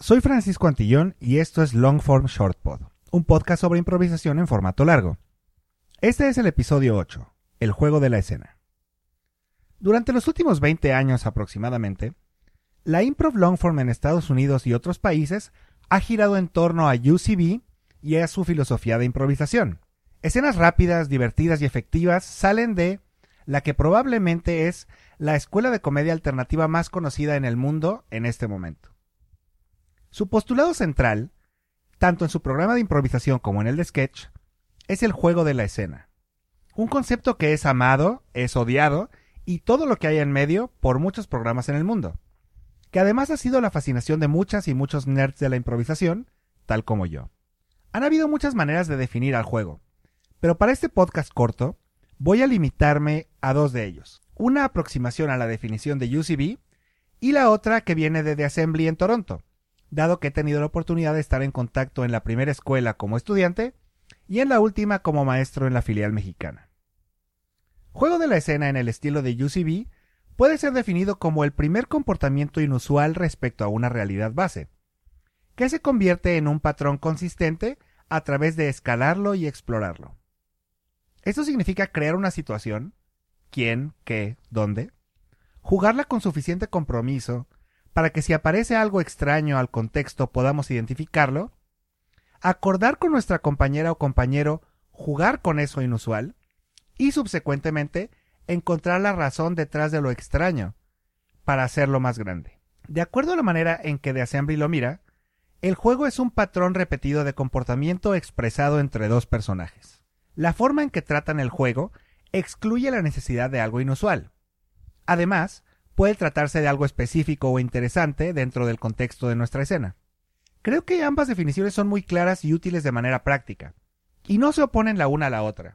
soy Francisco Antillón y esto es Longform Shortpod, un podcast sobre improvisación en formato largo. Este es el episodio 8, el juego de la escena. Durante los últimos 20 años aproximadamente, la improv longform en Estados Unidos y otros países ha girado en torno a UCB y a su filosofía de improvisación. Escenas rápidas, divertidas y efectivas salen de la que probablemente es la escuela de comedia alternativa más conocida en el mundo en este momento. Su postulado central, tanto en su programa de improvisación como en el de sketch, es el juego de la escena. Un concepto que es amado, es odiado y todo lo que hay en medio por muchos programas en el mundo, que además ha sido la fascinación de muchas y muchos nerds de la improvisación, tal como yo. Han habido muchas maneras de definir al juego, pero para este podcast corto voy a limitarme a dos de ellos. Una aproximación a la definición de UCB y la otra que viene de The Assembly en Toronto, dado que he tenido la oportunidad de estar en contacto en la primera escuela como estudiante y en la última como maestro en la filial mexicana. Juego de la escena en el estilo de UCB puede ser definido como el primer comportamiento inusual respecto a una realidad base, que se convierte en un patrón consistente a través de escalarlo y explorarlo. Esto significa crear una situación, quién, qué, dónde, jugarla con suficiente compromiso para que si aparece algo extraño al contexto podamos identificarlo, acordar con nuestra compañera o compañero jugar con eso inusual y subsecuentemente encontrar la razón detrás de lo extraño para hacerlo más grande. De acuerdo a la manera en que The Assembly lo mira, el juego es un patrón repetido de comportamiento expresado entre dos personajes. La forma en que tratan el juego excluye la necesidad de algo inusual. Además, puede tratarse de algo específico o interesante dentro del contexto de nuestra escena. Creo que ambas definiciones son muy claras y útiles de manera práctica, y no se oponen la una a la otra.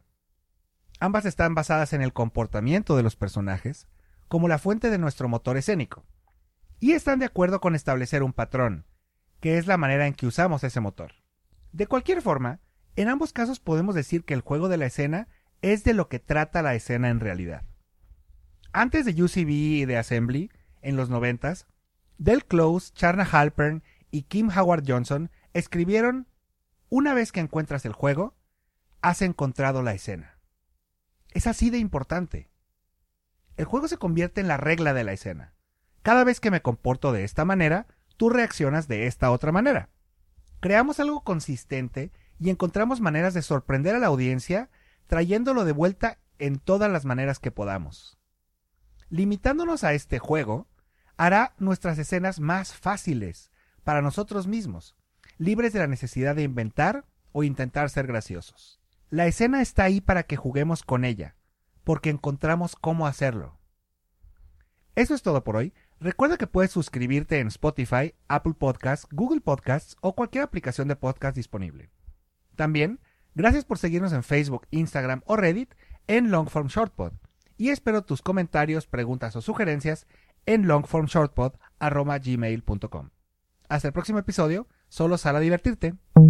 Ambas están basadas en el comportamiento de los personajes, como la fuente de nuestro motor escénico, y están de acuerdo con establecer un patrón, que es la manera en que usamos ese motor. De cualquier forma, en ambos casos podemos decir que el juego de la escena es de lo que trata la escena en realidad. Antes de UCB y de Assembly, en los 90s, Del Close, Charna Halpern y Kim Howard Johnson escribieron: una vez que encuentras el juego, has encontrado la escena. Es así de importante. El juego se convierte en la regla de la escena. Cada vez que me comporto de esta manera, tú reaccionas de esta otra manera. Creamos algo consistente y encontramos maneras de sorprender a la audiencia, trayéndolo de vuelta en todas las maneras que podamos. Limitándonos a este juego, hará nuestras escenas más fáciles para nosotros mismos, libres de la necesidad de inventar o intentar ser graciosos. La escena está ahí para que juguemos con ella, porque encontramos cómo hacerlo. Eso es todo por hoy. Recuerda que puedes suscribirte en Spotify, Apple Podcasts, Google Podcasts o cualquier aplicación de podcast disponible. También, gracias por seguirnos en Facebook, Instagram o Reddit en Longform Shortpod. Y espero tus comentarios, preguntas o sugerencias en longformshortpod@gmail.com. Hasta el próximo episodio, solo sal a divertirte.